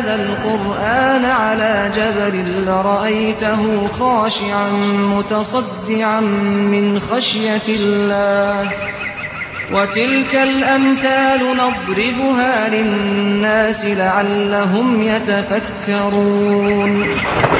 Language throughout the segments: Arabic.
هذا القرآن على جبل لرأيته خاشعا متصدعا من خشية الله وتلك الأمثال نضربها للناس لعلهم يتفكرون.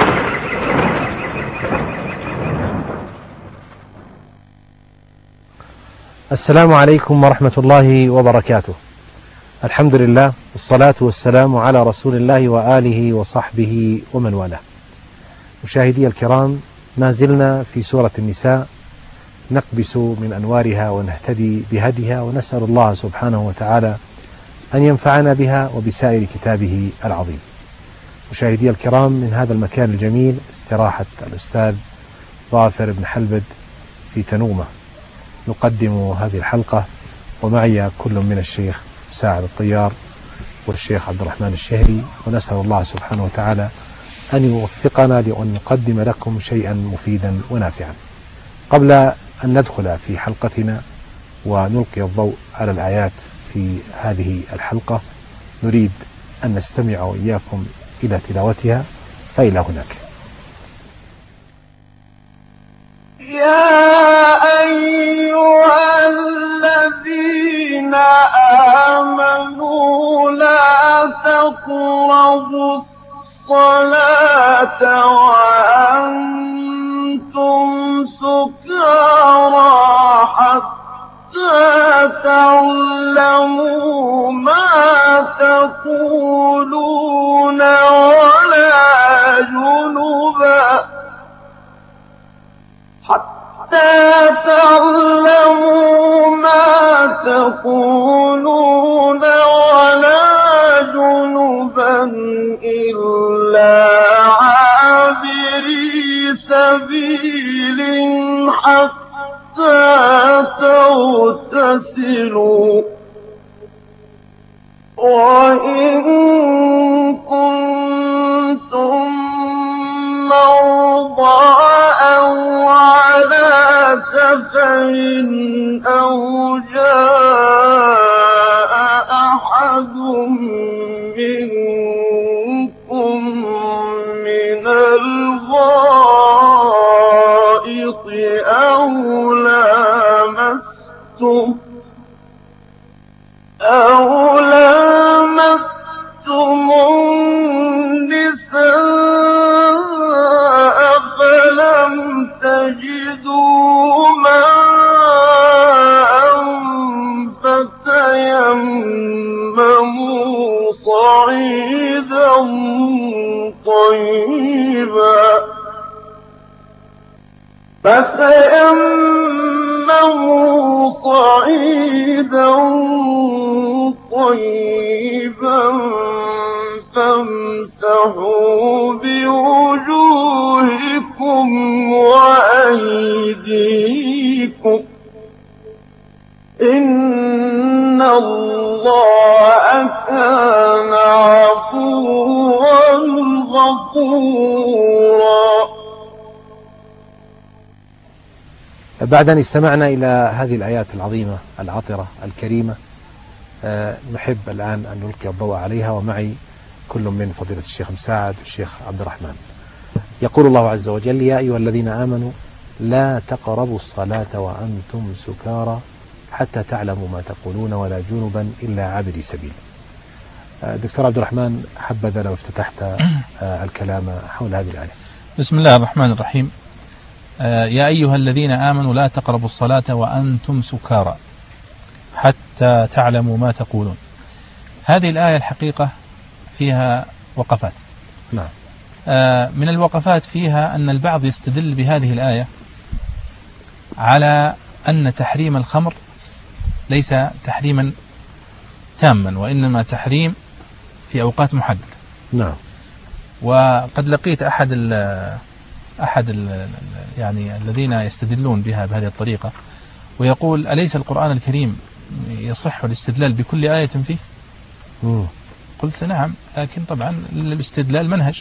السلام عليكم ورحمة الله وبركاته. الحمد لله والصلاة والسلام على رسول الله وآله وصحبه ومن والاه. مشاهدي الكرام، ما زلنا في سورة النساء نقبس من أنوارها ونهتدي بهديها، ونسأل الله سبحانه وتعالى أن ينفعنا بها وبسائر كتابه العظيم. مشاهدي الكرام، من هذا المكان الجميل استراحة الأستاذ ظافر بن حلبد في تنومة نقدم هذه الحلقة، ومعي كل من الشيخ مساعد الطيار والشيخ عبد الرحمن الشهري، ونسأل الله سبحانه وتعالى أن يوفقنا لأن نقدم لكم شيئا مفيدا ونافعا. قبل أن ندخل في حلقتنا ونلقي الضوء على الآيات في هذه الحلقة، نريد أن نستمع وإياكم إلى تلاوتها، فإلى هناك. يا أيها الذين آمنوا لا تقربوا الصلاة وأنتم سكارى حتى تعلموا ما تقولون ولا جنبا إلا عابري سبيل حتى تغتسلوا، وإن كنتم مرضى أو على سفر أو جاء أحد منكم من الغائط أو لامستم النساء فلم تجدوا ماء فتيمموا صعيدا طيبا فامسحوا بوجوهكم وأيديكم، إن الله كان عفوا غفورا. بعد أن استمعنا إلى هذه الآيات العظيمة العطرة الكريمة، نحب الآن أن نلقي الضوء عليها، ومعي كل من فضيلة الشيخ مساعد والشيخ عبد الرحمن. يقول الله عز وجل: يا أيها الذين آمنوا لا تقربوا الصلاة وأنتم سكارى حتى تعلموا ما تقولون ولا جنبا إلا عابري سبيل. دكتور عبد الرحمن، حبذا لو افتتحت الكلام حول هذه الآية. بسم الله الرحمن الرحيم. يا أيها الذين آمنوا لا تقربوا الصلاة وأنتم سكارى حتى تعلموا ما تقولون. هذه الآية الحقيقة فيها وقفات. نعم. من الوقفات فيها أن البعض يستدل بهذه الآية على أن تحريم الخمر ليس تحريما تاما، وإنما تحريم في أوقات محددة. نعم. وقد لقيت أحد يعني الذين يستدلون بها بهذه الطريقة ويقول: أليس القرآن الكريم يصح الاستدلال بكل آية فيه؟ قلت: نعم، لكن طبعا الاستدلال منهج.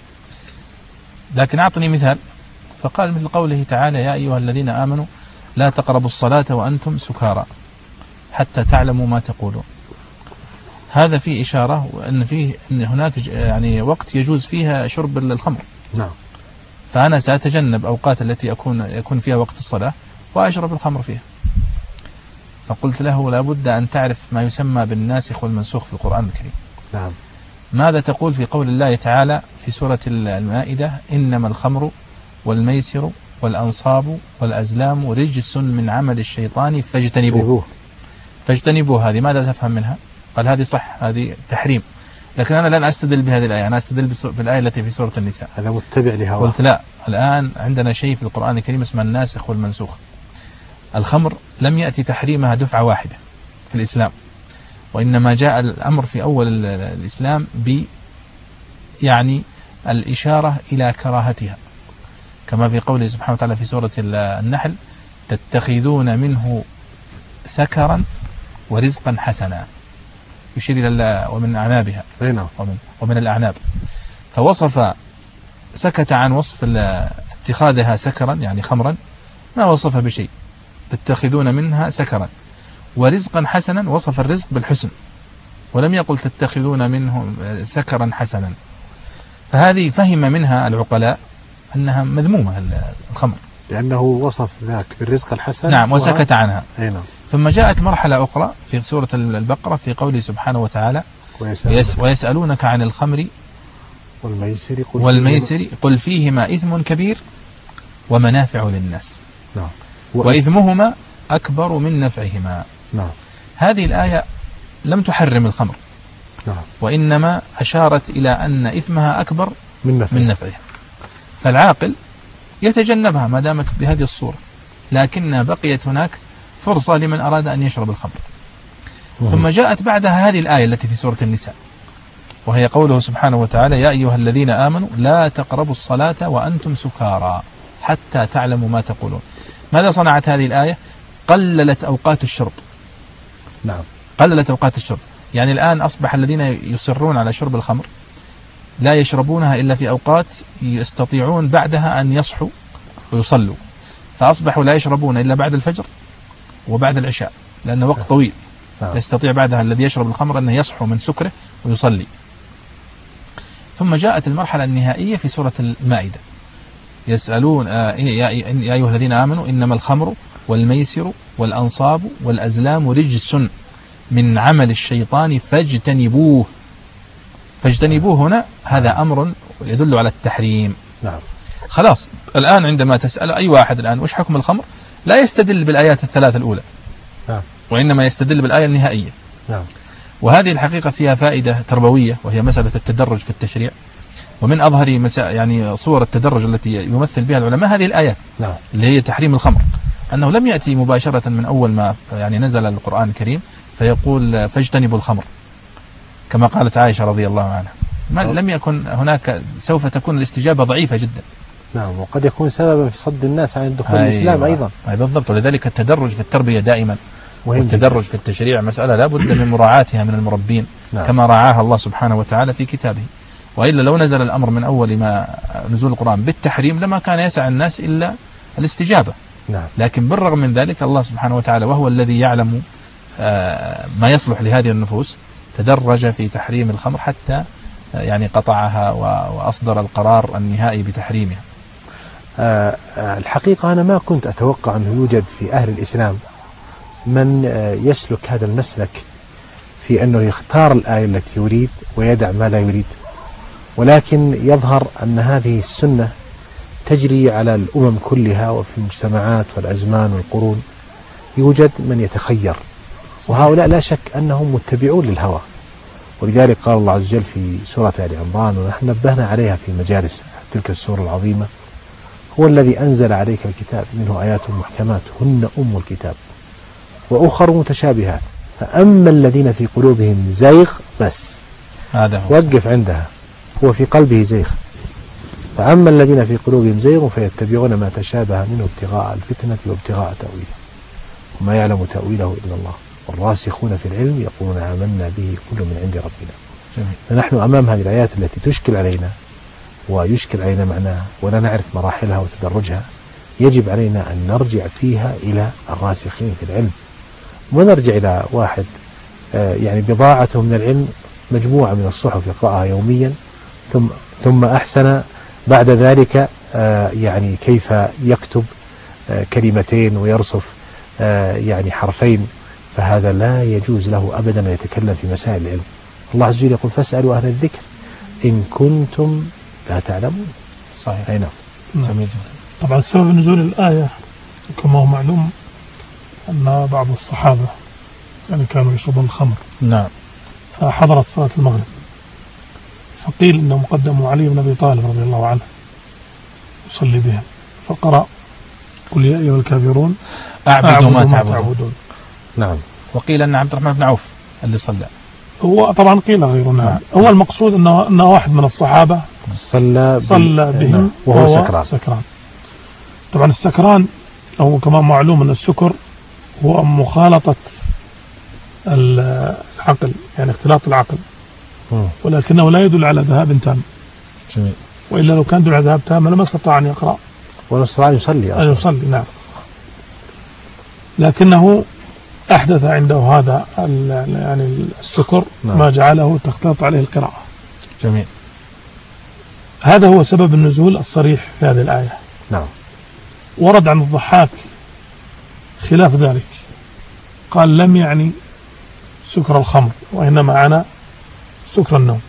لكن أعطني مثال. فقال: مثل قوله تعالى: يا أيها الذين آمنوا لا تقربوا الصلاة وأنتم سكارى حتى تعلموا ما تقولون. هذا فيه إشارة أن هناك يعني وقت يجوز فيها شرب الخمر. نعم. فأنا سأتجنب أوقات التي يكون فيها وقت الصلاة وأشرب الخمر فيها. فقلت له لابد أن تعرف ما يسمى بالناسخ والمنسوخ في القرآن الكريم. نعم. ماذا تقول في قول الله تعالى في سورة المائدة: إنما الخمر والميسر والأنصاب والأزلام رجس من عمل الشيطان فاجتنبوه. هذه ماذا تفهم منها؟ قال هذه صح، هذه تحريم، لكن أنا لن أستدل بهذه الآية، أنا أستدل بالآية التي في سورة النساء. هذا متبع لهواه. قلت لا، الآن عندنا شيء في القرآن الكريم اسمه الناسخ والمنسوخ. الخمر لم يأتي تحريمها دفعة واحدة في الإسلام، وإنما جاء الأمر في أول الإسلام يعني الإشارة إلى كراهتها، كما في قوله سبحانه وتعالى في سورة النحل: تتخذون منه سكرا ورزقا حسنا، يشير إلى ومن أعنابها ومن الأعناب. فوصف، سكت عن وصف اتخاذها سكرا يعني خمرا، ما وصف بشيء. تتخذون منها سكرا ورزقا حسنا، وصف الرزق بالحسن، ولم يقل تتخذون منه سكرا حسنا. فهذه فهم منها العقلاء أنها مذمومة الخمر، لأنه وصف ذاك بالرزق الحسن. نعم، وسكت عنها. نعم. ثم جاءت مرحلة أخرى في سورة البقرة في قوله سبحانه وتعالى: ويسألونك عن الخمر والميسر قل فيهما إثم كبير ومنافع للناس. نعم. وإثمهما أكبر من نفعهما. نعم. هذه الآية لم تحرم الخمر. نعم. وإنما أشارت إلى أن إثمها أكبر من نفعها، فالعاقل يتجنبها ما دامت بهذه الصورة، لكن بقيت هناك فرصة لمن أراد أن يشرب الخمر. ثم جاءت بعدها هذه الآية التي في سورة النساء، وهي قوله سبحانه وتعالى: يا أيها الذين آمنوا لا تقربوا الصلاة وأنتم سكارى حتى تعلموا ما تقولون. ماذا صنعت هذه الآية؟ قللت أوقات الشرب. نعم. قللت أوقات الشرب، يعني الآن أصبح الذين يصرون على شرب الخمر لا يشربونها إلا في أوقات يستطيعون بعدها أن يصحوا ويصلوا، فأصبحوا لا يشربون إلا بعد الفجر وبعد العشاء، لأنه وقت طويل. يستطيع بعدها الذي يشرب الخمر أنه يصحو من سكره ويصلي. ثم جاءت المرحلة النهائية في سورة المائدة: يسألون يا أيها الذين آمنوا إنما الخمر والميسر والأنصاب والأزلام رجس من عمل الشيطان فاجتنبوه. فاجتنبوه هنا هذا أمر يدل على التحريم. نعم. خلاص، الآن عندما تسأل أي واحد الآن وش حكم الخمر، لا يستدل بالآيات الثلاث الأولى. نعم. وإنما يستدل بالآية النهائية. نعم. وهذه الحقيقة فيها فائدة تربوية، وهي مسألة التدرج في التشريع، ومن أظهر يعني صور التدرج التي يمثل بها العلماء هذه الآيات. نعم. اللي هي تحريم الخمر، أنه لم يأتي مباشرة من أول ما يعني نزل القرآن الكريم فيقول فاجتنبوا الخمر كما قالت عائشة رضي الله عنها. لم يكن هناك، سوف تكون الاستجابة ضعيفة جدا. نعم. وقد يكون سببا في صد الناس عن دخول الإسلام أيضا. بالضبط. ولذلك التدرج في التربية دائما، والتدرج في التشريع مسألة لا بد من مراعاتها من المربين. نعم. كما رعاها الله سبحانه وتعالى في كتابه. وإلا لو نزل الأمر من أول ما نزول القرآن بالتحريم لما كان يسع الناس إلا الاستجابة. نعم. لكن بالرغم من ذلك الله سبحانه وتعالى وهو الذي يعلم ما يصلح لهذه النفوس تدرج في تحريم الخمر حتى يعني قطعها وأصدر القرار النهائي بتحريمها. الحقيقة أنا ما كنت أتوقع أنه يوجد في أهل الإسلام من يسلك هذا المسلك في أنه يختار الآية التي يريد ويدع ما لا يريد، ولكن يظهر أن هذه السنة تجري على الأمم كلها وفي المجتمعات والأزمان والقرون. يوجد من يتخير، وهؤلاء لا شك أنهم متبعون للهوى. ولذلك قال الله عز وجل في سورة آل عمران، ونحن نبهنا عليها في مجالس تلك السورة العظيمة: هو الذي أنزل عليك الكتاب منه آيات محكمات هن أم الكتاب وأخر متشابهات فأما الذين في قلوبهم زيغ، بس هذا وقف عندها، هو في قلبه زيغ. فأما الذين في قلوبهم زيغ فيتبعون ما تشابه منه ابتغاء الفتنة وابتغاء تأويله وما يعلم تأويله إلا الله والراسخون في العلم يقولون آمنا به كل من عند ربنا. فنحن أمام هذه الآيات التي تشكل علينا ويشكل علينا معناها ولا نعرف مراحلها وتدرجها، يجب علينا أن نرجع فيها إلى الراسخين في العلم، ونرجع إلى واحد يعني بضاعته من العلم مجموعة من الصحف يقرأها يوميا، ثم أحسن بعد ذلك يعني كيف يكتب كلمتين ويرصف يعني حرفين، فهذا لا يجوز له أبدا أن يتكلم في مسائل العلم. الله عز وجل يقول فاسألوا أهل الذكر إن كنتم لا تعلمون. صحيح. أي نعم. جميل جدا. طبعا سبب نزول الآية كما هو معلوم أن بعض الصحابة يعني كانوا يشربون الخمر، نعم، فحضرت صلاة المغرب، فقيل إنهم قدموا علي بن أبي طالب رضي الله عنه يصلي بهم، فقرأ قل يا أيها الكافرون أعبد ما تعبدون. نعم. وقيل أن عبد الرحمن بن عوف اللي صلى. هو طبعا قيل غيره. نعم. هو المقصود أنه واحد من الصحابة صلى بهم وهو سكران. طبعا السكران هو كما معلوم أن السكر هو مخالطة العقل، يعني اختلاط العقل، ولكنه لا يدل على ذهاب تام. جميل. وإلا لو كان يدل على ذهاب تام لما استطاع أن يقرأ ولا استطاع أن يصلي. نعم. لكنه أحدث عنده هذا يعني السكر، نعم، ما جعله تختلط عليه القراءة. جميل. هذا هو سبب النزول الصريح في هذه الآية. نعم. ورد عن الضحاك خلاف ذلك، قال لم يعني سكر الخمر وإنما عنا سكر النوم.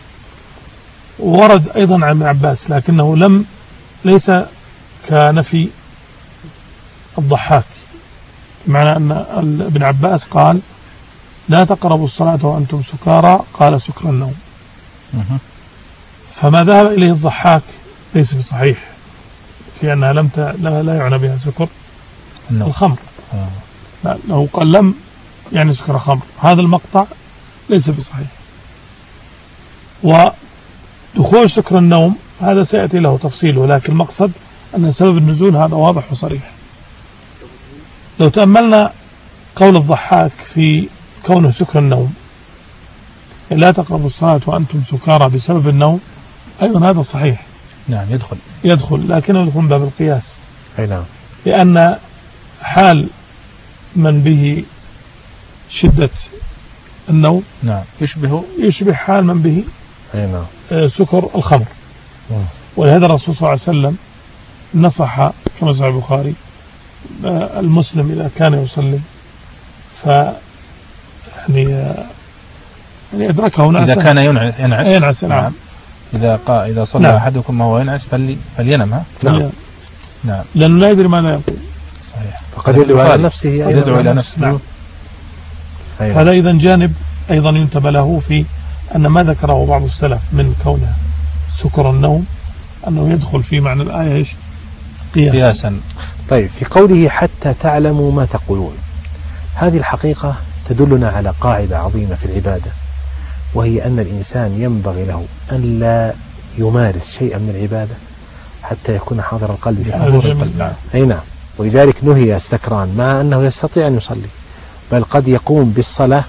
ورد أيضا عن ابن عباس لكنه ليس كنفي الضحاك، بمعنى أن ابن عباس قال لا تقربوا الصلاة وأنتم سكارى، قال سكر النوم. فما ذهب إليه الضحاك ليس بصحيح في أنها لا يعنى بها سكر الخمر. لا، لو قال لم يعني سكر خمر، هذا المقطع ليس بصحيح. ودخول سكر النوم هذا سيأتي له تفصيله، لكن المقصد أن سبب النزول هذا واضح وصريح. لو تأملنا قول الضحاك في كونه سكر النوم، لا تقربوا الصلاة وأنتم سكارى بسبب النوم، أيضا هذا صحيح. نعم، يدخل لكنه يدخل من باب القياس. أي نعم. لأن حال من به شدة النوم نعم يشبه حال من به أي نعم سكر الخمر. ولهذا الرسول صلى الله عليه وسلم نصح كما صحيح البخاري المسلم إذا كان يصلي يعني أدركه نعسا، إذا كان ينعس. نعم. إذا صلى نعم. أحدكم وهو ينعس فلينم. نعم. لأنه لا يدري ماذا يقول. صحيح. فقد يدعو على نفسه. يدعو إلى نفسه. نعم. أيوة. فهذا إذن جانب أيضا ينتبه له في أن ما ذكره بعض السلف من كونه سكر النوم أنه يدخل في معنى الآية إيش؟ قياسا. طيب، في قوله حتى تعلموا ما تقولون، هذه الحقيقة تدلنا على قاعدة عظيمة في العبادة، وهي أن الإنسان ينبغي له أن لا يمارس شيئا من العبادة حتى يكون حاضر القلب في حضور القلب. أي نعم. ولذلك نهي السكران مع أنه يستطيع أن يصلي، بل قد يقوم بالصلاة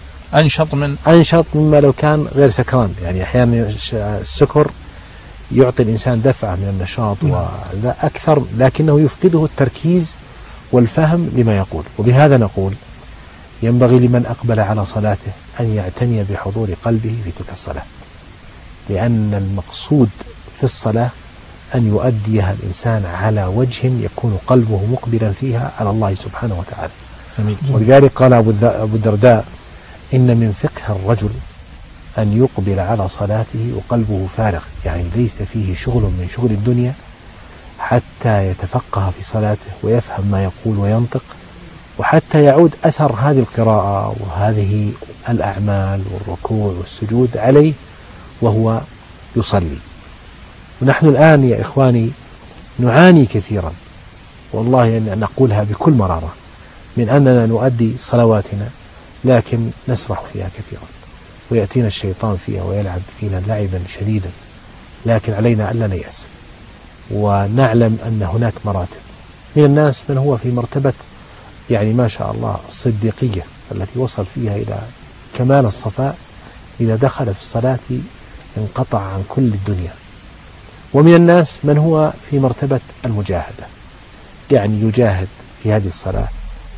أنشط مما لو كان غير سكران. يعني أحيانا السكر يعطي الإنسان دفعة من النشاط ولا أكثر، لكنه يفقده التركيز والفهم لما يقول. وبهذا نقول ينبغي لمن أقبل على صلاته أن يعتني بحضور قلبه في تلك الصلاة، لأن المقصود في الصلاة أن يؤديها الإنسان على وجه يكون قلبه مقبلا فيها على الله سبحانه وتعالى. ولذلك قال أبو الدرداء إن من فقه الرجل أن يقبل على صلاته وقلبه فارغ، يعني ليس فيه شغل من شغل الدنيا، حتى يتفقه في صلاته ويفهم ما يقول وينطق، وحتى يعود أثر هذه القراءة وهذه الأعمال والركوع والسجود عليه وهو يصلي. ونحن الآن يا إخواني نعاني كثيرا، والله يعني نقولها بكل مرارة، من أننا نؤدي صلواتنا لكن نسرح فيها كثيرا، ويأتينا الشيطان فيها ويلعب فينا لعبا شديدا. لكن علينا ألا نيأس، ونعلم أن هناك مراتب. من الناس من هو في مرتبة يعني ما شاء الله الصديقية التي وصل فيها إلى كمال الصفاء، إذا دخل في الصلاة انقطع عن كل الدنيا. ومن الناس من هو في مرتبة المجاهدة، يعني يجاهد في هذه الصلاة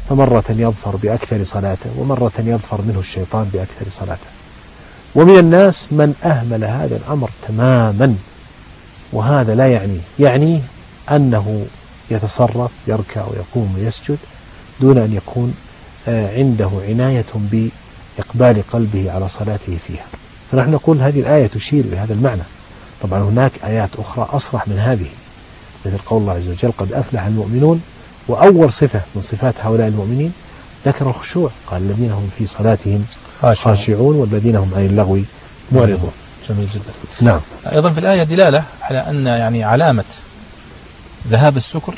فمرة يظفر بأكثر صلاته ومرة يظفر منه الشيطان بأكثر صلاته. ومن الناس من أهمل هذا الأمر تماما، وهذا لا يعني أنه يتصرف يركع ويقوم ويسجد دون أن يكون عنده عناية بإقبال قلبه على صلاته فيها. فنحن نقول هذه الآية تشير بهذا المعنى. طبعا هناك آيات أخرى أصرح من هذه، مثل قول الله عز وجل قد أفلح المؤمنون، وأول صفة من صفات هؤلاء المؤمنين ذكر الخشوع، قال الذين هم في صلاتهم خاشعون والذين هم عن اللغو معرضون. جميل جدا. نعم. أيضا في الآية دلالة على أن يعني علامة ذهاب السكر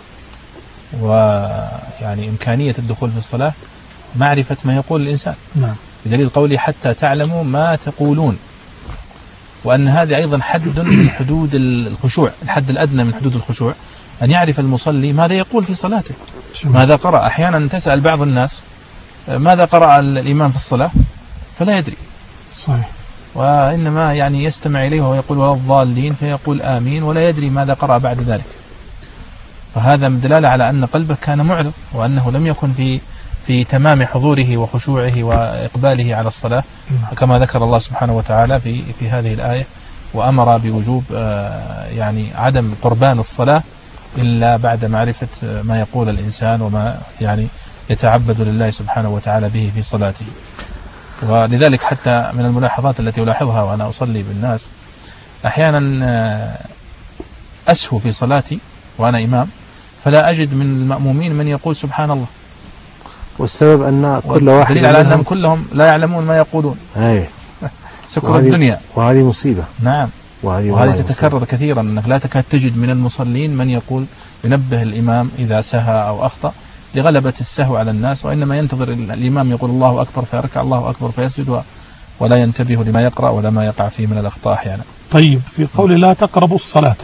ويعني إمكانية الدخول في الصلاة معرفة ما يقول الإنسان. نعم. بدليل قوله حتى تعلموا ما تقولون، وأن هذا أيضا حد من حدود الخشوع، الحد الأدنى من حدود الخشوع، أن يعرف المصلي ماذا يقول في صلاته، ماذا قرأ. أحيانا تسأل بعض الناس ماذا قرأ الإمام في الصلاة فلا يدري. صحيح. وإنما يعني يستمع إليه وهو يقول ولا الضالين فيقول آمين، ولا يدري ماذا قرأ بعد ذلك. فهذا دلالة على أن قلبه كان معرض، وأنه لم يكن في تمام حضوره وخشوعه وإقباله على الصلاة، كما ذكر الله سبحانه وتعالى في هذه الآية، وأمر بوجوب يعني عدم قربان الصلاة إلا بعد معرفة ما يقول الإنسان وما يعني يتعبد لله سبحانه وتعالى به في صلاته. ولذلك حتى من الملاحظات التي ألاحظها وأنا أصلي بالناس، أحيانا أسهو في صلاتي وأنا إمام فلا أجد من المأمومين من يقول سبحان الله، والسبب أن كل واحد دليل على أنهم كلهم لا يعلمون ما يقولون. سكر الدنيا، وهذه مصيبة. نعم. وهذه تتكرر كثيرا، أنك لا تكاد تجد من المصلين من يقول ينبه الإمام إذا سهى أو أخطأ لغلبة السهو على الناس، وإنما ينتظر الإمام يقول الله أكبر فيركع، الله أكبر فيسجد، ولا ينتبه لما يقرأ ولا ما يقع فيه من الأخطاء أحيانا. طيب، في قول لا تقربوا الصلاة،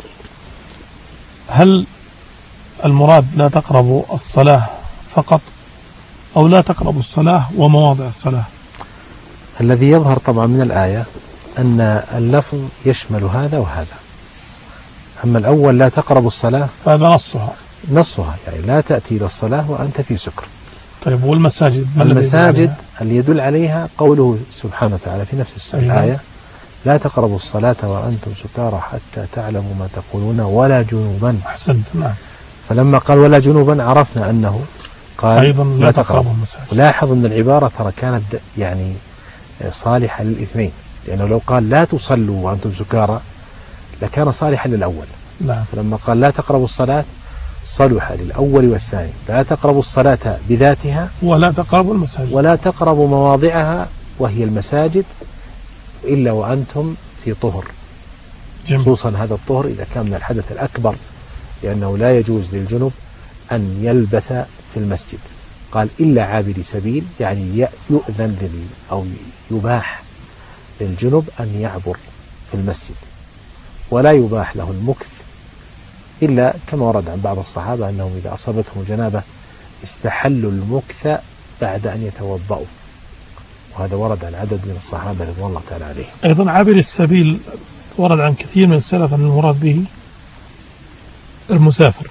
هل المراد لا تقربوا الصلاة فقط، أو لا تقربوا الصلاة ومواضع الصلاة؟ الذي يظهر طبعا من الآية أن اللفظ يشمل هذا وهذا. أما الأول لا تقربوا الصلاة فهذا نصها، يعني لا تأتي إلى الصلاة وأنت في سكر. طيب، والمساجد؟ المساجد اللي يدل عليها قوله سبحانه وتعالى في نفس الآية لا تقربوا الصلاة وأنتم سكارى حتى تعلموا ما تقولون ولا جنوبا. أحسنت. نعم. فلما قال ولا جنوبا عرفنا أنه قال أيضا لا تقربوا المساجد. ولاحظ أن العبارة ترى كانت يعني صالحة للاثنين، لأنه لو قال لا تصلوا وأنتم سكارى لكان صالحا للأول. نعم. فلما قال لا تقربوا الصلاة صلح للأول والثاني. لا تقربوا الصلاة بذاتها ولا تقربوا المساجد ولا تقربوا مواضعها وهي المساجد إلا وأنتم في طهر. خصوصا هذا الطهر إذا كان من الحدث الأكبر، لأنه لا يجوز للجنب أن يلبث في المسجد. قال إلا عابر سبيل، يعني يؤذن أو يباح للجنب أن يعبر في المسجد، ولا يباح له المكث إلا كما ورد عن بعض الصحابة أنهم إذا أصابتهم جنابة استحلوا المكث بعد أن يتوضأوا، وهذا ورد عن عدد من الصحابة رضوان الله تعالى عليهم. أيضا عابر السبيل ورد عن كثير من السلف أن المراد به المسافر.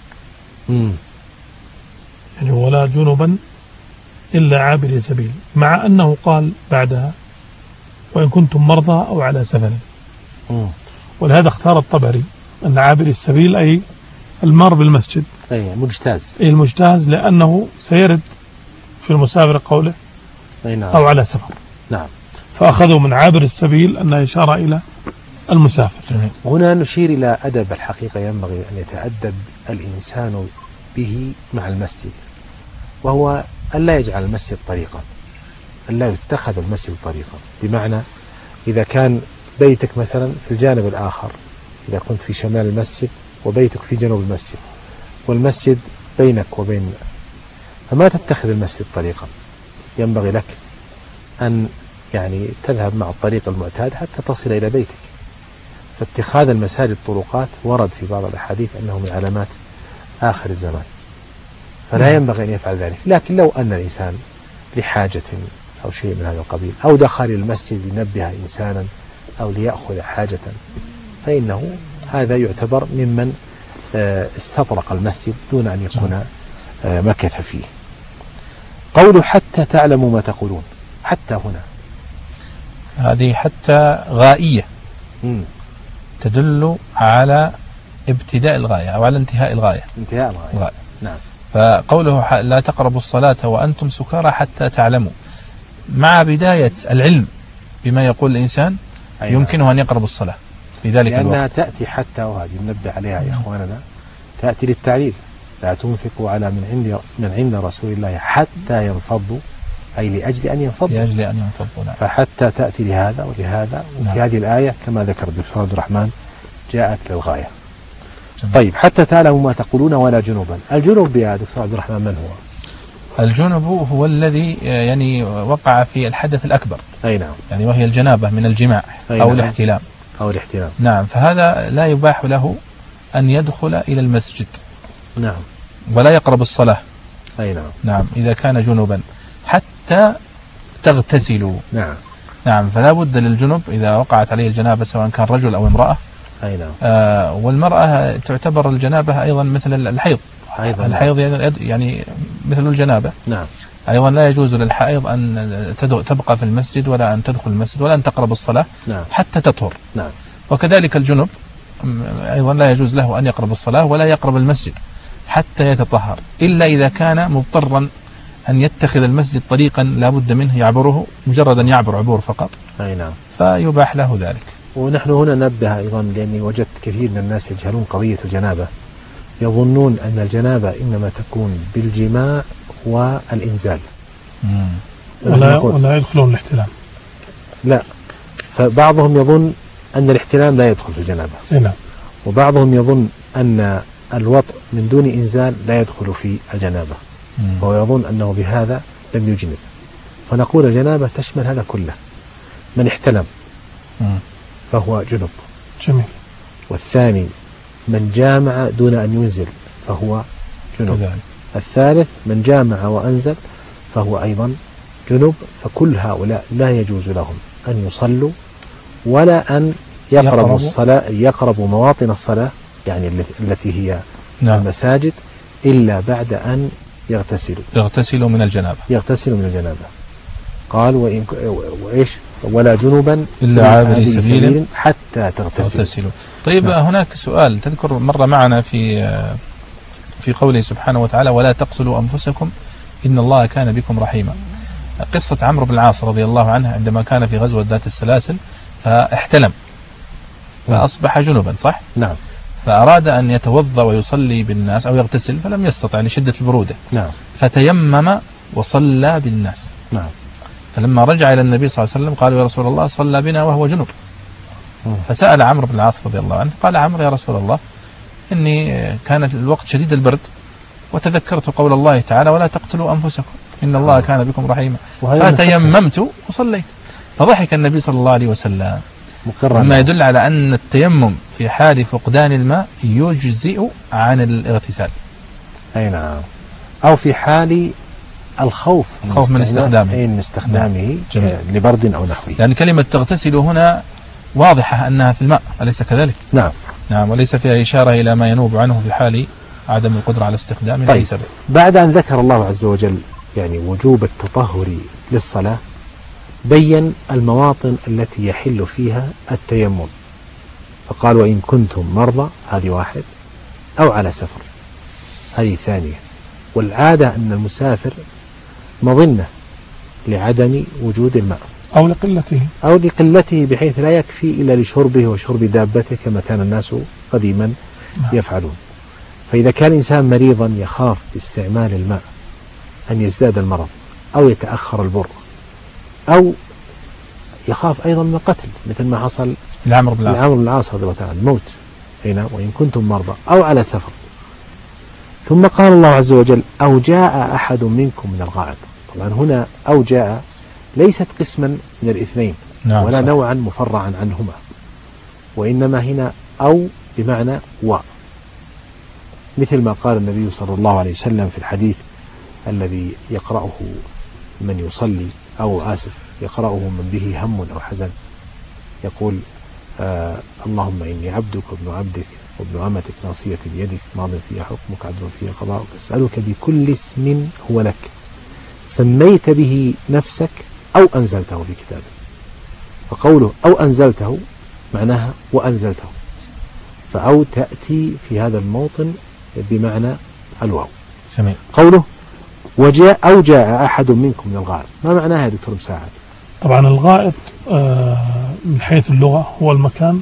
يعني ولا جنبا إلا عابر سبيل، مع أنه قال بعدها وإن كنتم مرضى أو على سفر. ولهذا اختار الطبري أن عابر السبيل أي المار بالمسجد، أي مجتاز، أي المجتاز، لأنه سيرد في المسافر قوله أو على سفر. نعم. فأخذوا من عابر السبيل أنها إشارة إلى المسافر. هنا نشير إلى أدب الحقيقة ينبغي أن يتأدب الإنسان به مع المسجد، وهو أن لا يجعل المسجد طريقا، أن لا يتخذ المسجد طريقا. بمعنى إذا كان بيتك مثلا في الجانب الآخر، إذا كنت في شمال المسجد وبيتك في جنوب المسجد والمسجد بينك وبين، فما تتخذ المسجد طريقا. ينبغي لك أن يعني تذهب مع الطريق المعتاد حتى تصل إلى بيتك. فاتخاذ المساجد طرقات ورد في بعض الأحاديث أنه من علامات آخر الزمان، فلا ينبغي أن يفعل ذلك. لكن لو أن الإنسان لحاجة أو شيء من هذا القبيل، أو دخل المسجد لينبه إنسانا أو ليأخذ حاجة، فإنه هذا يعتبر ممن استطرق المسجد دون أن يكون مكث فيه. قوله حتى تعلموا ما تقولون، حتى هنا هذه حتى غائية تدل على ابتداء الغاية أو على انتهاء الغاية. انتهاء الغاية. نعم. فقوله لا تقربوا الصلاة وأنتم سكارى حتى تعلموا، مع بداية العلم بما يقول الإنسان يمكنه أن يقرب الصلاة في ذلك الوقت. لأنها تأتي حتى، وهذه ننبه عليها يا إخواننا، تأتي للتعليل. لا تنفقوا على من عند رسول الله حتى ينفضوا، أي لأجل أن ينفضوا. لأجل أن ينفضوا. نعم. فحتى تأتي لهذا ولهذا. وفي هذه الآية كما ذكر الدكتور عبد الرحمن جاءت للغاية. طيب حتى تعلموا ما تقولون ولا جنوبا. الجنوب يا دكتور عبد الرحمن من هو؟ الجنوب هو الذي يعني وقع في الحدث الأكبر. أي نعم. يعني وهي الجنابة من الجماع أو الاحتلام. أو الاحتلام. نعم. فهذا لا يباح له أن يدخل إلى المسجد. نعم. ولا يقرب الصلاة. أي نعم. نعم إذا كان جنوبا حتى تغتسلوا. نعم. نعم. فلا بد للجنب إذا وقعت عليه الجنابة سواء كان رجل أو امرأة. أي نعم. والمرأة تعتبر الجنابة أيضا مثل الحيض. الحيض يعني مثل الجنابة. نعم. أيضا لا يجوز للحائض أن تبقى في المسجد ولا أن تدخل المسجد ولا أن تقرب الصلاة. نعم. حتى تطهر. نعم. وكذلك الجنب أيضا لا يجوز له أن يقرب الصلاة ولا يقرب المسجد حتى يتطهر، إلا إذا كان مضطرا أن يتخذ المسجد طريقا لا بد منه يعبره، مجرد أن يعبر عبور فقط. أي نعم. فيباح له ذلك. ونحن هنا نبه أيضا، لأني وجدت كثير من الناس يجهلون قضية الجنابة، يظنون أن الجنابة إنما تكون بالجماع والإنزال. ولا يدخلون الاحتلام. لا، فبعضهم يظن أن الاحتلام لا يدخل في الجنابة. نعم. وبعضهم يظن أن الوطء من دون إنزال لا يدخل في الجنابة، وهو يظن أنه بهذا لم يجنب. فنقول الجنابة تشمل هذا كله. من احتلم فهو جنب. جميل. والثاني من جامع دون أن ينزل فهو جنب. الثالث من جامع وأنزل فهو أيضا جنب. فكل هؤلاء لا يجوز لهم أن يصلوا ولا أن يقربوا مواطن الصلاة، يعني التي هي نعم. المساجد، إلا بعد أن يغتسلوا من الجنابة. قال وإيش ولا جنوبا إلا عابري سبيل حتى تغتسلوا. طيب نعم. هناك سؤال تذكر مرة معنا في قوله سبحانه وتعالى ولا تقتلوا أنفسكم إن الله كان بكم رحيما. قصة عمرو بن العاص رضي الله عنه عندما كان في غزوة ذات السلاسل فاحتلم فأصبح جنوبا، صح؟ نعم. فأراد أن يتوضأ ويصلي بالناس أو يغتسل فلم يستطع لشدة البرودة. نعم. فتيمم وصلى بالناس. نعم. فلما رجع إلى النبي صلى الله عليه وسلم قالوا يا رسول الله صلى بنا وهو جنوب. فسأل عمرو بن العاص رضي الله عنه فقال عمرو يا رسول الله إني كانت الوقت شديد البرد وتذكرت قول الله تعالى ولا تقتلوا أنفسكم إن الله كان بكم رحيما فتيممت وصليت. فضحك النبي صلى الله عليه وسلم، مما يدل على أن التيمم في حال فقدان الماء يجزئ عن الاغتسال. أي نعم. أو في حال الخوف من استخدامه لبرد أو نحوه. يعني كلمة تغتسل هنا واضحة أنها في الماء، أليس كذلك؟ نعم. نعم. وليس فيها إشارة إلى ما ينوب عنه في حال عدم القدرة على استخدامه. طيب. بعد أن ذكر الله عز وجل يعني وجوب التطهر للصلاة، بين المواطن التي يحل فيها التيمم، فقال وإن كنتم مرضى، هذه واحد، أو على سفر، هذه ثانية. والعادة أن المسافر مظنة لعدم وجود الماء أو لقلته بحيث لا يكفي إلا لشربه وشرب دابته كما كان الناس قديما يفعلون. فإذا كان الإنسان مريضا يخاف باستعمال الماء أن يزداد المرض أو يتأخر البر، أو يخاف أيضا من القتل مثل ما حصل لعمرو بن العاص رضي الله تعالى الموت هنا وإن كنتم مرضى أو على سفر. ثم قال الله عز وجل أو جاء أحد منكم من الغائط. طبعا هنا أو جاء ليست قسما من الاثنين ولا صح. نوعا مفرعا عنهما، وإنما هنا أو بمعنى و، مثل ما قال النبي صلى الله عليه وسلم في الحديث الذي يقرأه من يصلي يقرأه من به هم أو حزن، يقول اللهم إني عبدك وابن عبدك وابن أمتك ناصية بيدك ماض فيها حكمك عدل فيها قضاءك أسألك بكل اسم هو لك سميت به نفسك أو أنزلته في كتابك. فقوله أو أنزلته معناها وأنزلته، فأو تأتي في هذا الموطن بمعنى الواو. جميل. قوله وجاء أو جاء أحد منكم من الغائط، ما معناها يا دكتور مساعد؟ طبعا الغائط من حيث اللغة هو المكان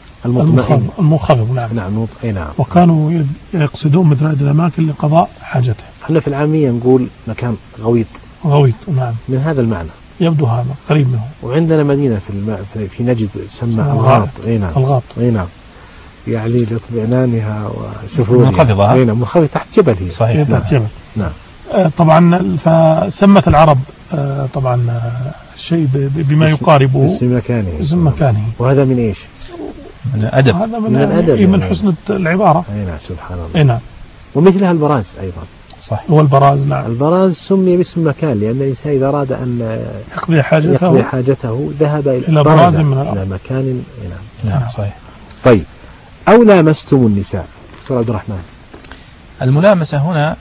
المنخفض. نعم. نعم. نعم. وكانوا يقصدون مثل هذه الأماكن لقضاء حاجته. احنا في العامية نقول مكان غويط. نعم. من هذا المعنى يبدو هذا قريب منه. وعندنا مدينة في نجد تسمى الغاط. نعم. الغاط. نعم. يعني لطمئنانها وسفورها منخفضة. نعم. منخفضة تحت جبل هي. صحيح. تحت جبل. نعم. طبعا فسمت العرب طبعا الشيء بما يقاربه اسم مكانه. وهذا من ايش؟ من الأدب. هذا من حسن العبارة. اي نعم. سبحان الله. نعم. ومثلها البراز أيضا. صح. هو البراز. نعم. البراز سمي باسم مكان لأن الإنسان إذا أراد أن يقضي حاجته ذهب إلى براز من الأرض. إلى مكان. نعم. صحيح. طيب أو لامستم النساء. دكتور عبد الرحمن. الملامسة هنا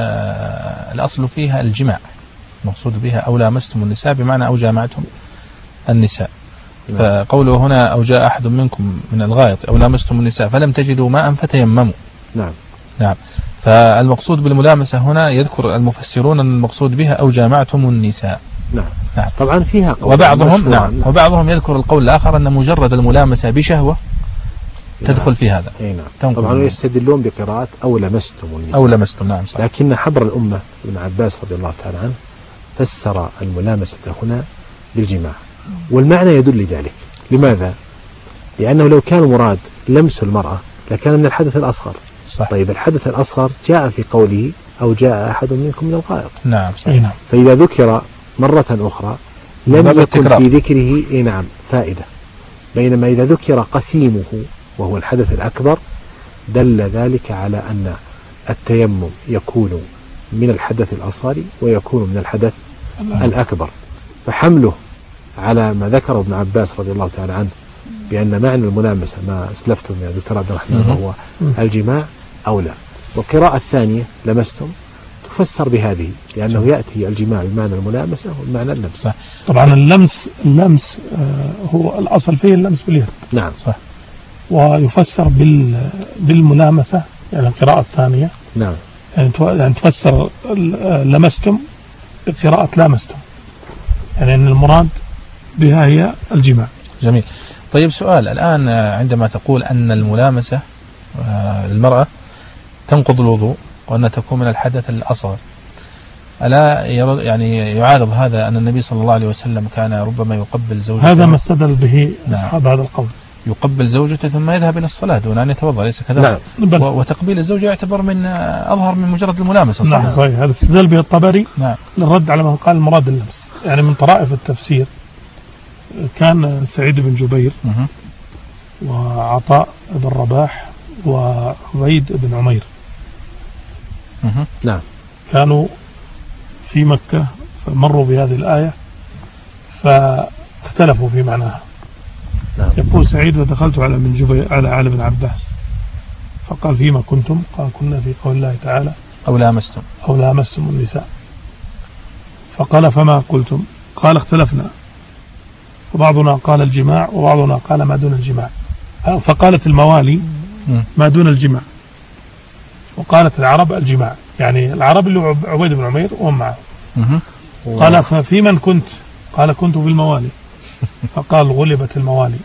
الأصل فيها الجماع، مقصود بها أو لامستم النساء بمعنى أو جامعتم النساء. نعم. فقوله هنا أو جاء أحد منكم من الغائط أو لامستم النساء فلم تجدوا ماء فتيمموا. نعم. نعم. فالمقصود بالملامسة هنا يذكر المفسرون أن المقصود بها أو جامعتم النساء. نعم. نعم. طبعا فيها قول. وبعضهم يذكر القول الآخر أن مجرد الملامسة بشهوة تدخل في هذا. نعم. طبعا يستدلون بقراءة أو لمستم النساء. أو لمستم. نعم. صح. لكن حبر الأمة ابن عباس رضي الله تعالى عنه فسر الملامسة هنا بالجماع، والمعنى يدل لذلك. لماذا؟ لأنه لو كان مراد لمس المرأة لكان من الحدث الأصغر. صح. طيب الحدث الأصغر جاء في قوله أو جاء أحد منكم من الغائط. نعم. صحيح. فإذا ذكر مرة أخرى لم يكن في ذكره نعم فائدة، بينما إذا ذكر قسيمه وهو الحدث الأكبر دل ذلك على أن التيمم يكون من الحدث الأصغر ويكون من الحدث الأكبر. فحمله على ما ذكره ابن عباس رضي الله تعالى عنه بأن معنى الملامسة ما أسلفتم يا دكتور عبد الرحمن وهو الجماع أولى. والقراءة الثانية لمستم تفسر بهذه لأنه يأتي الجماع بمعنى الملامسة والمعنى اللمس. طبعا اللمس هو الأصل فيه اللمس باليد. نعم. صح. ويفسر بالملامسة يعني القراءة الثانية. نعم. يعني تفسر لمستم بقراءة لامستم، يعني أن المراد بها هي الجماع. جميل. طيب سؤال الآن، عندما تقول أن الملامسة للمرأة تنقض الوضوء وأن تكون من الحدث الأصغر، ألا يعني يعارض هذا أن النبي صلى الله عليه وسلم كان ربما يقبل زوجته؟ هذا ما استدل به أصحاب هذا القول. يقبل زوجته ثم يذهب إلى الصلاة دون أن يتوضأ، أليس كذلك؟ نعم. وتقبيل الزوجة يعتبر من أظهر من مجرد الملامسة. صح؟ نعم صحيح. هذا استدل به الطبري. نعم. للرد على من قال المراد اللمس. يعني من طرائف التفسير كان سعيد بن جبير وعطاء بن رباح وعبيد بن عمير. نعم. كانوا في مكة فمروا بهذه الآية فاختلفوا في معناها. نعم. يقول سعيد ودخلت على بن جبير على ابن عباس فقال فيما كنتم؟ قال كنا في قول الله تعالى أو لامستم النساء. فقال فما قلتم؟ قال اختلفنا، وبعضنا قال الجماع وبعضنا قال ما دون الجماع. فقالت الموالي ما دون الجماع، وقالت العرب الجماع، يعني العرب اللي عبيد بن عمير وهم معه. قال ففي من كنت؟ قال كنت في الموالي. فقال غلبت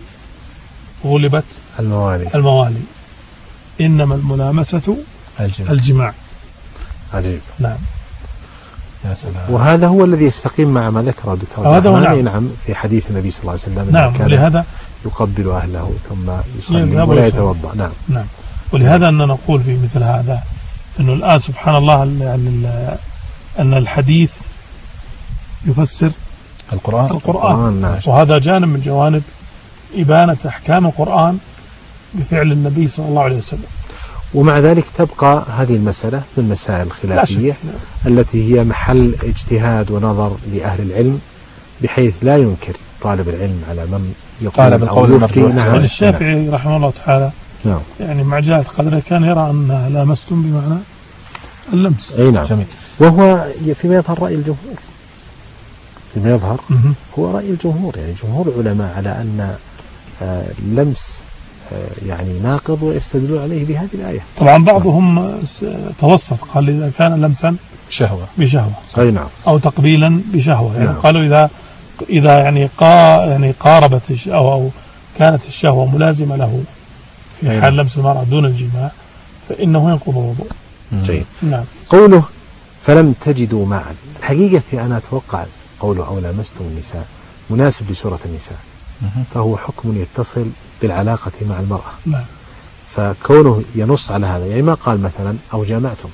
الموالي إنما الملامسة الجماع. عجيب. نعم. يا سلام. وهذا هو الذي يستقيم مع ما ذكره دكتور هذا. نعم في حديث النبي صلى الله عليه وسلم. نعم. ولهذا يقبل أهله ثم يصلي ولا يتوضأ. نعم. ولهذا أننا نقول في مثل هذا أنه الآن سبحان الله يعني أن الحديث يفسر القرآن. نعم. وهذا جانب من جوانب إبانة أحكام القرآن بفعل النبي صلى الله عليه وسلم. ومع ذلك تبقى هذه المسألة من مسائل الخلافية التي هي محل اجتهاد ونظر لأهل العلم، بحيث لا ينكر طالب العلم على من يقول قال بالقول أو يفتي. المرجوح. نعم. الشافعي رحمه الله تعالى نعم. يعني مع جهة قدره كان يرى أن لامستم بمعنى اللمس. أي نعم. جميل. وهو فيما يظهر رأي الجمهور، فيما يظهر مهم. هو رأي الجمهور، يعني جمهور العلماء على أن اللمس يعني ناقض، ويستدلون عليه بهذه الآية. طبعا بعضهم توسط، قال إذا كان لمسا شهوة. بشهوة أي نعم. أو تقبيلا بشهوة، يعني نعم. قالوا إذا يعني قاربت الشهوة أو كانت الشهوة ملازمة له في أي حال نعم. لمس المرأة دون الجماع فإنه ينقض الوضوء. جيد. نعم. قوله فلم تجدوا ماء، الحقيقة أنا أتوقع قوله أو لامستم النساء مناسب لسورة النساء، فهو حكم يتصل بالعلاقة مع المرأة، نعم. فكونه ينص على هذا، يعني ما قال مثلا أو جامعتم،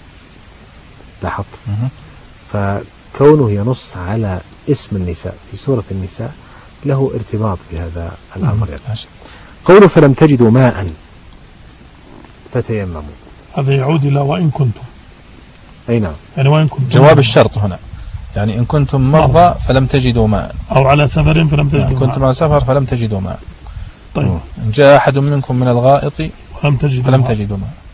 لاحظت، فكونه ينص على اسم النساء في سورة النساء له ارتباط بهذا الأمر. يعني. قوله فلم تجدوا ماء فتيمموا، هذا يعود إلى وإن كنتم، أي نعم، يعني وإن كنتم جواب الشرط هنا، يعني إن كنتم مرضى فلم تجدوا ماء، أو على سفر فلم تجدوا إن كنتم ماء. على سفر فلم تجدوا ماء. طيب. إن جاء أحد منكم من الغائط فلم تجدوا فلم ماء. تجدوا ماء.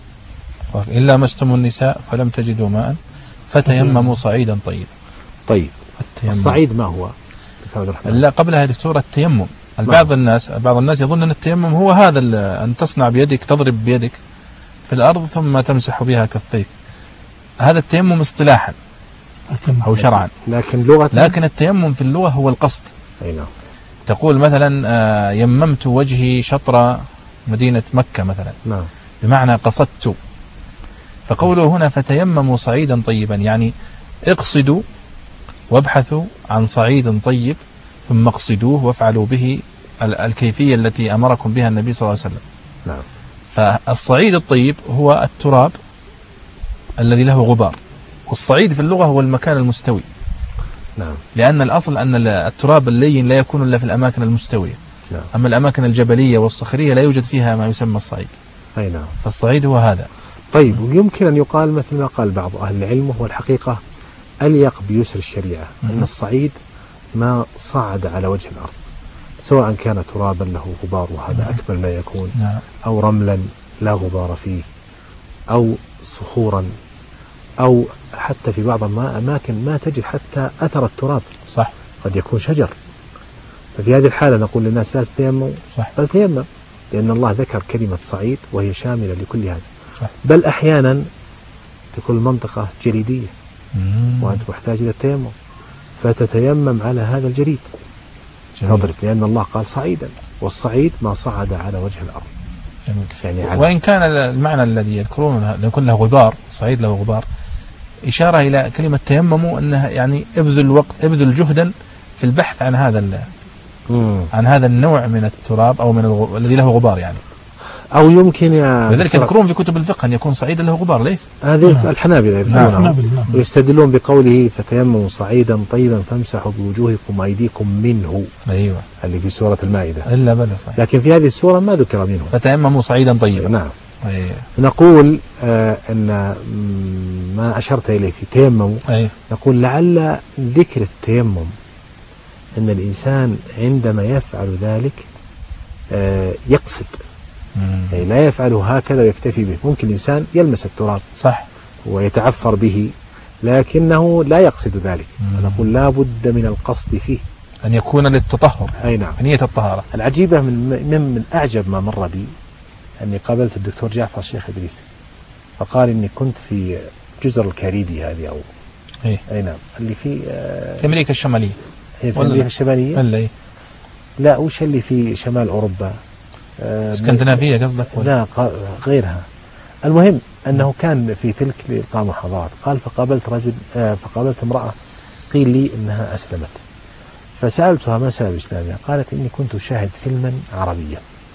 إلا مستم النساء فلم تجدوا ماء فتيمموا صعيدا طيبا. طيب التيمم. الصعيد ما هو؟ لا قبلها دكتور التيمم. بعض الناس يظن أن التيمم هو هذا أن تصنع بيدك، تضرب بيدك في الأرض ثم تمسح بها كفيك، هذا التيمم اصطلاحا أو شرعا، لكن لغة، لكن التيمم في اللغة هو القصد. أي نعم. تقول مثلا يممت وجهي شطر مدينة مكة مثلا، نعم. بمعنى قصدت. فقوله هنا فتيمموا صعيدا طيبا، يعني اقصدوا وابحثوا عن صعيد طيب ثم اقصدوه وافعلوا به الكيفية التي أمركم بها النبي صلى الله عليه وسلم. نعم. فالصعيد الطيب هو التراب الذي له غبار، والصعيد في اللغة هو المكان المستوي. نعم. لأن الأصل أن التراب اللين لا يكون إلا في الأماكن المستوية. نعم. أما الأماكن الجبلية والصخرية لا يوجد فيها ما يسمى الصعيد. أي نعم. فالصعيد هو هذا. طيب، ويمكن أن يقال مثل ما قال بعض أهل العلم، وهو الحقيقة أليق بيسر الشريعة، أن الصعيد ما صعد على وجه الأرض، سواء كان ترابا له غبار وهذا أكمل ما يكون، نعم. أو رملا لا غبار فيه، أو صخورا، أو حتى في بعض الأماكن ما تجد حتى أثر التراب، صح، قد يكون شجر. ففي هذه الحالة نقول للناس لا تتيمموا، صح، بل تيمم، لأن الله ذكر كلمة صعيد وهي شاملة لكل هذا. صح. بل أحيانا تكون المنطقة جليدية وأنت محتاج إلى التيمم، فتتيمم على هذا الجليد تضرب، لأن الله قال صعيدا، والصعيد ما صعد على وجه الأرض. جميل. يعني وإن كان المعنى الذي يذكرونه يكون له غبار، صعيد له غبار، إشارة إلى كلمة تيمموا أنها يعني ابذل جهدا في البحث عن هذا النوع من التراب أو من الذي له غبار يعني. أو يمكن لذلك يذكرون في كتب الفقه أن يكون صعيدا له غبار، ليس؟ هذه الحنابلة نعم. ويستدلون بقوله فتيمموا صعيدا طيبا فامسحوا بوجوهكم وأيديكم منه. أيوة. اللي في سورة المائدة. إلا بلى صحيح. لكن في هذه السورة ما ذكر منه. فتيمموا صعيدا طيبا. نعم. أيوة. نقول أن ما أشرت إليه في تيمموا، أيوة. نقول لعل ذكر التيمم أن الإنسان عندما يفعل ذلك يقصد، يعني لا يفعله هكذا ويكتفي به. ممكن الإنسان يلمس التراب صح ويتعفر به لكنه لا يقصد ذلك، نقول لا بد من القصد فيه، أن يكون للتطهر. أي نعم. نية الطهارة. العجيبة من أعجب ما مر بي أني قابلت الدكتور جعفر الشيخ إدريس، فقال إني كنت في جزر الكاريبي هذه أو أي نعم اللي في أمريكا الشمالية. في أمريكا الشمالية. ولا لا، وش اللي في شمال أوروبا؟ اسكندنافية قصدك؟ لا، غيرها. المهم أنه كان في تلك لإلقاء محاضرات، قال فقابلت امرأة قيل لي إنها أسلمت، فسألتها ما سبب إسلامها؟ قالت إني كنت أشاهد فيلما عربيا،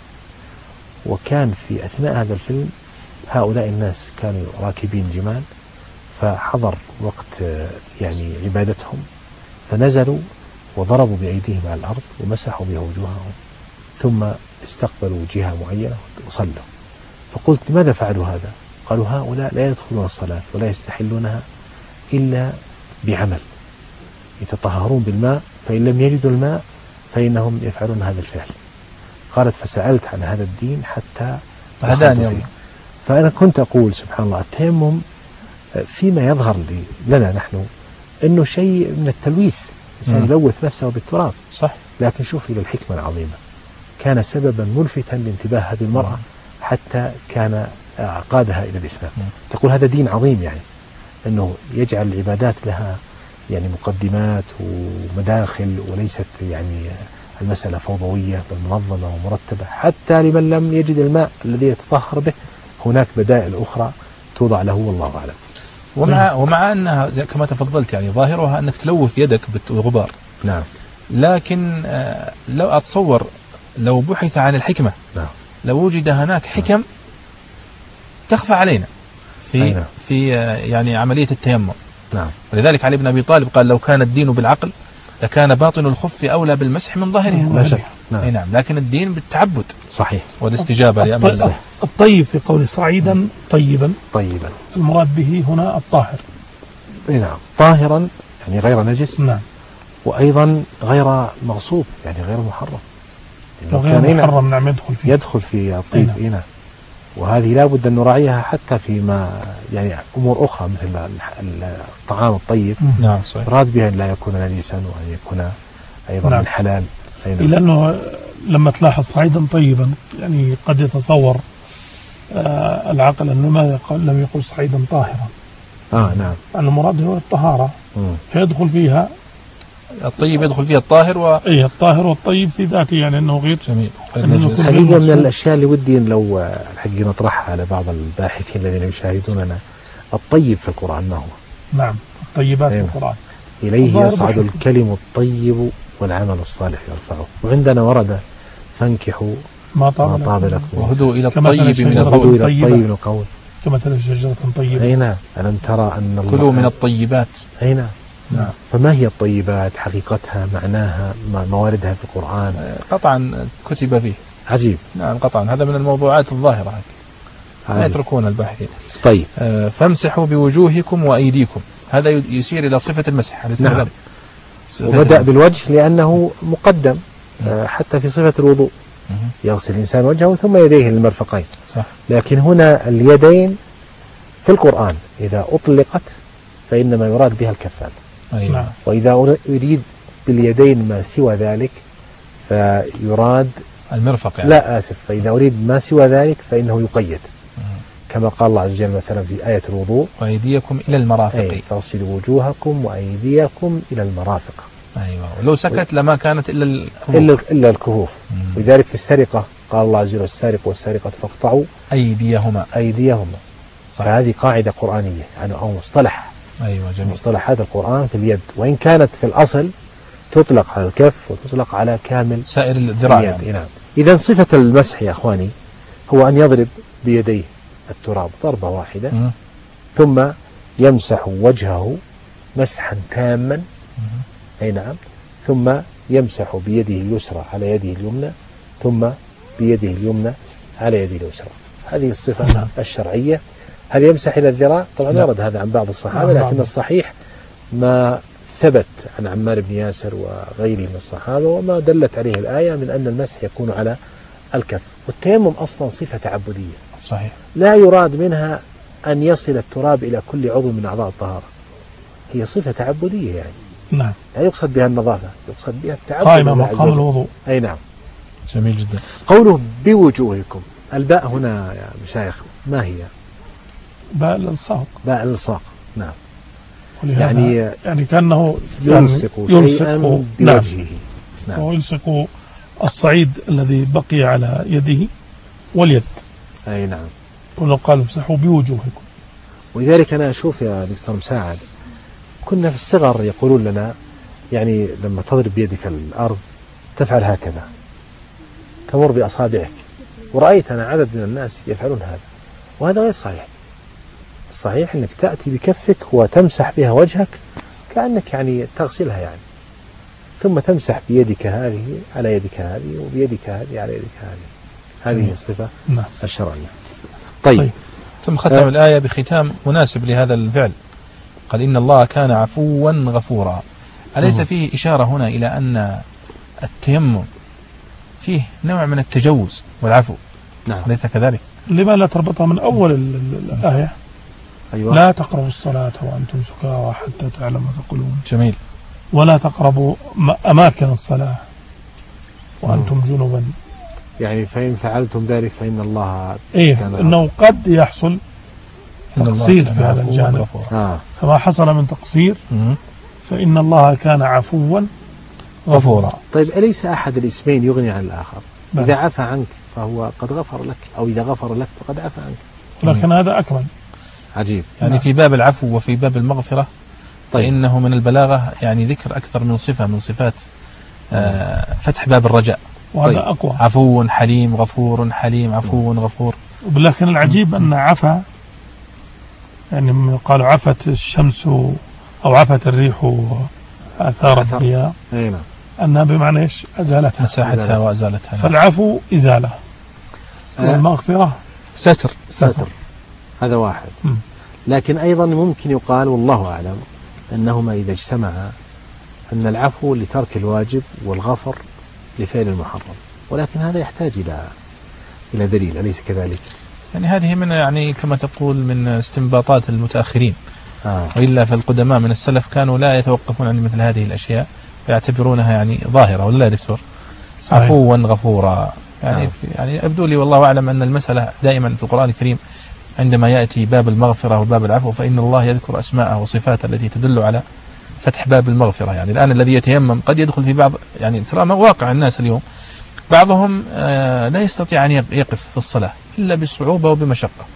وكان في أثناء هذا الفيلم هؤلاء الناس كانوا راكبين جمال، فحضر وقت يعني عبادتهم، فنزلوا وضربوا بأيديهم على الأرض ومسحوا بها وجوههم، ثم استقبلوا جهة معينة وصلوا. فقلت لماذا فعلوا هذا؟ قالوا هؤلاء لا يدخلون الصلاة ولا يستحلونها إلا بعمل، يتطهرون بالماء، فإن لم يجدوا الماء فإنهم يفعلون هذا الفعل. قالت فسألت عن هذا الدين حتى هداني الله. فأنا كنت أقول سبحان الله التيمم فيما يظهر لنا نحن أنه شيء من التلويث، الإنسان يلوث نفسه بالتراب، صح. لكن شوف إلى الحكمة العظيمة، كان سببا ملفتا لانتباه هذه المرأة حتى كان قادها إلى الإسلام. تقول هذا دين عظيم، يعني أنه يجعل العبادات لها يعني مقدمات ومداخل، وليست يعني المسألة فوضوية بل منظمة ومرتبة. حتى لمن لم يجد الماء الذي يتطهر به هناك بدائل أخرى توضع له، والله أعلم. ومع أنها زي كما تفضلت يعني ظاهرها أنك تلوث يدك بالغبار. نعم. لكن لو أتصور لو بحث عن الحكمة، نعم، لو وجد هناك حكم تخفى علينا في يعني عملية التيمم. نعم. ولذلك علي بن أبي طالب قال لو كان الدين بالعقل لكان باطن الخف أولى بالمسح من ظاهره. لا شك. نعم. نعم. لكن الدين بالتعبد. صحيح. والاستجابة لأمر الله. الطيب في قول صعيدا طيبا المراد به هنا الطاهر. نعم، طاهرا يعني غير نجس. نعم. وأيضا غير مغصوب، يعني غير محرم. غير محرم. نعم، يدخل في الطيب. نعم. وهذه لا بد أن نراعيها حتى فيما يعني أمور أخرى مثل الطعام الطيب. نعم، صحيح. راد بها أن لا يكون نجسا وأن يكون أيضا من حلال. إلا أنه لما تلاحظ صعيدا طيبا يعني قد يتصور العقل أنه ما لم يقل صعيدا طاهرا. نعم. أن المراد هو الطهارة. فيدخل فيها الطيب، يدخل فيها الطاهر الطاهر والطيب في ذاته، يعني أنه غير جميل. حقيقة من الأشياء اللي ودي لو الحقيقة نطرحها على بعض الباحثين الذين يشاهدوننا، الطيب في القرآن ما هو؟ نعم، الطيبات في القرآن إليه يصعد الكلم الطيب والعمل الصالح يرفعه. وعندنا ورد فانكحوا ما طاب لكم وهدوا إلى الطيب من القول كمثل شجرة طيبة. أي نعم. ألم ترى أن كلوا من الطيبات. أي نعم. نعم. فما هي الطيبات؟ حقيقتها، معناها، مواردها في القرآن؟ قطعا كتب فيه. عجيب. نعم، قطعا هذا من الموضوعات الظاهرة لا يتركون الباحثين. طيب. فامسحوا بوجوهكم وأيديكم، هذا يشير إلى صفة المسح. نعم. وبدأ بالوجه لأنه مقدم حتى في صفة الوضوء. يغسل الإنسان وجهه ثم يديه للمرفقين. صح. لكن هنا اليدين في القرآن إذا أطلقت فإنما يراد بها الكفان. أيوة. وإذا يريد باليدين ما سوى ذلك فيراد المرفق يعني. لا آسف، فإذا أريد ما سوى ذلك فإنه يقيد. كما قال الله عز وجل مثلا في آية الوضوء وأيديكم إلى المرافق. فاغسلوا وجوهكم وأيديكم إلى المرافق. أيوة. ولو سكت لما كانت إلا الكفوف. ولذلك في السرقة قال الله عز وجل السارق والسارقة فاقطعوا أيديهما. فهذه قاعدة قرآنية يعني أو مصطلح. أيوة، جميل. مصطلحات القرآن في اليد، وإن كانت في الأصل تطلق على الكف وتطلق على كامل سائر الذراع يعني. نعم. إذا صفة المسح يا أخواني هو أن يضرب بيديه التراب ضربة واحدة ثم يمسح وجهه مسحا تاما. أي نعم. ثم يمسح بيده اليسرى على يده اليمنى ثم بيده اليمنى على يده اليسرى. هذه الصفة الشرعية. هل يمسح إلى الذراع؟ طبعا ورد هذا عن بعض الصحابة، لكن الصحيح ما ثبت عن عمار بن ياسر وغيره من الصحابة وما دلت عليه الآية من أن المسح يكون على الكف. والتيمم أصلا صفة تعبدية. صحيح. لا يراد منها أن يصل التراب إلى كل عضو من أعضاء الطهارة، هي صفة تعبدية يعني. نعم. لا يقصد بها النظافة، يقصد بها التعبد. قائمة مقام الوضوء. أي نعم. جميل جدا. قوله بوجوهكم، الباء هنا يا مشايخ ما هي؟ باء الإلصاق. باء الإلصاق. نعم. يعني كأنه يلصق شيئا بوجهه. نعم. ويلصق الصعيد الذي بقي على يده واليد. أي نعم. ولو قال امسحوا بوجوهكم. ولذلك أنا أشوف يا دكتور مساعد كنا في الصغر يقولون لنا يعني لما تضرب بيدك الأرض تفعل هكذا، تمر بأصابعك، ورأيت أنا عدد من الناس يفعلون هذا، وهذا غير صحيح. الصحيح أنك تأتي بكفك وتمسح بها وجهك كأنك يعني تغسلها يعني، ثم تمسح بيدك هذه على يدك هذه وبيدك هذه على يدك هذه. هذه الصفة الشرعية. طيب. ثم ختم الآية بختام مناسب لهذا الفعل، قال إن الله كان عفوا غفورا. أليس فيه إشارة هنا إلى أن التيمم فيه نوع من التجوز والعفو، نعم. أليس كذلك؟ لما لا تربطها من أول الآية؟ أيوة. لا تقربوا الصلاة وأنتم سكارى حتى تعلموا ما تقولون. جميل. ولا تقربوا أماكن الصلاة وأنتم جنبا. يعني فإن فعلتم ذلك فإن الله إنه قد يحصل تقصير في هذا الجانب، فما حصل من تقصير فإن الله كان عفوا غفورا. طيب أليس أحد الاسمين يغني عن الآخر؟ إذا عفى عنك فهو قد غفر لك، أو إذا غفر لك فقد عفى عنك. ولكن هذا أكمل. عجيب. يعني في باب العفو وفي باب المغفرة فإنه من البلاغة يعني ذكر أكثر من صفة من صفات فتح باب الرجاء، وهذا أقوى. عفو حليم غفور حليم عفو غفور. ولكن العجيب أن عفا، يعني قالوا عفت الشمس أو عفت الريح آثار الضياء، أنها بمعنى إيش؟ أزالتها، مساحتها وأزالتها. فالعفو إزالة والمغفرة ستر. هذا واحد. لكن أيضا ممكن يقال والله أعلم أنهما إذا اجتمعا أن العفو لترك الواجب والغفر لفعل المحرم، ولكن هذا يحتاج إلى دليل، أليس كذلك؟ يعني هذه من يعني كما تقول من استنباطات المتأخرين. وإلا فالقدماء من السلف كانوا لا يتوقفون عن مثل هذه الأشياء ويعتبرونها يعني ظاهرة، ولا يا دكتور؟ عفوا غفورا يعني يعني أبدو لي والله أعلم أن المسألة دائما في القرآن الكريم عندما يأتي باب المغفرة وباب العفو فإن الله يذكر أسماءه وصفاته التي تدل على فتح باب المغفرة. يعني الآن الذي يتيمم قد يدخل في بعض، يعني ترى واقع الناس اليوم بعضهم لا يستطيع أن يقف في الصلاة إلا بصعوبة وبمشقة،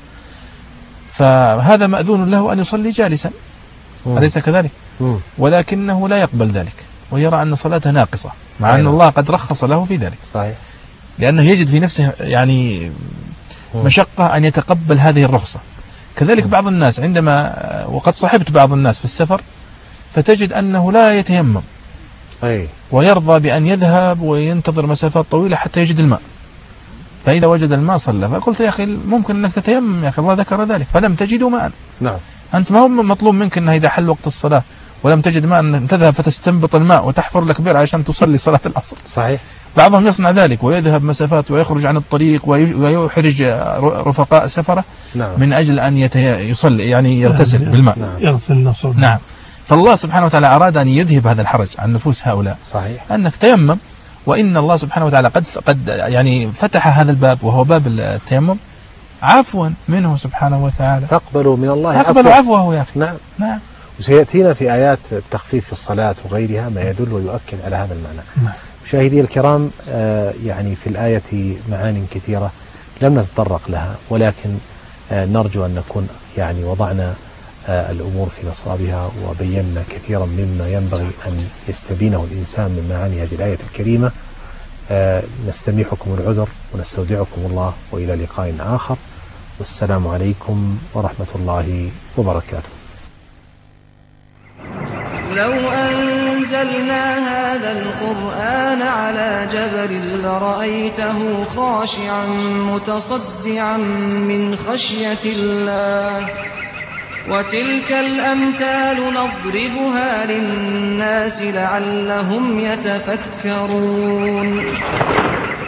فهذا مأذون له أن يصلي جالسا، أليس كذلك؟ ولكنه لا يقبل ذلك ويرى أن صلاته ناقصة، مع أن الله قد رخص له في ذلك. صحيح. لأنه يجد في نفسه يعني مشقة أن يتقبل هذه الرخصة. كذلك بعض الناس عندما، وقد صحبت بعض الناس في السفر، فتجد أنه لا يتيمم ويرضى بأن يذهب وينتظر مسافات طويلة حتى يجد الماء، فإذا وجد الماء صلى. فقلت يا أخي ممكن أنك تتيمم، يا أخي الله ذكر ذلك، فلم تجدوا ماء. نعم. أنت ما هو مطلوب منك أنه إذا حل وقت الصلاة ولم تجد ماء أن تذهب فتستنبط الماء وتحفر لك بئر عشان تصلي صلاة العصر. صحيح. بعضهم يصنع ذلك ويذهب مسافات ويخرج عن الطريق ويحرج رفقاء سفره. نعم. من أجل أن يصلي يعني يغتسل بالماء. نعم. يغسل نفسه. نعم. فالله سبحانه وتعالى أراد أن يذهب هذا الحرج عن نفوس هؤلاء. صحيح. أنك تيمم، وإن الله سبحانه وتعالى قد يعني فتح هذا الباب وهو باب التيمم عفوا منه سبحانه وتعالى. فاقبلوا من الله عفوه يا أخي. نعم. نعم. وسيأتينا في آيات التخفيف في الصلاة وغيرها ما يدل ويؤكد على هذا المعنى. نعم. مشاهدي الكرام، يعني في الآية معاني كثيرة لم نتطرق لها، ولكن نرجو أن نكون يعني وضعنا الأمور في نصابها وبينا كثيرا مما ينبغي أن يستبينه الإنسان من معاني هذه الآية الكريمة. نستميحكم العذر ونستودعكم الله، وإلى لقاء آخر، والسلام عليكم ورحمة الله وبركاته. لو أنزلنا هذا القرآن على جبل لرأيته خاشعا متصدعا من خشية الله، وتلك الأمثال نضربها للناس لعلهم يتفكرون.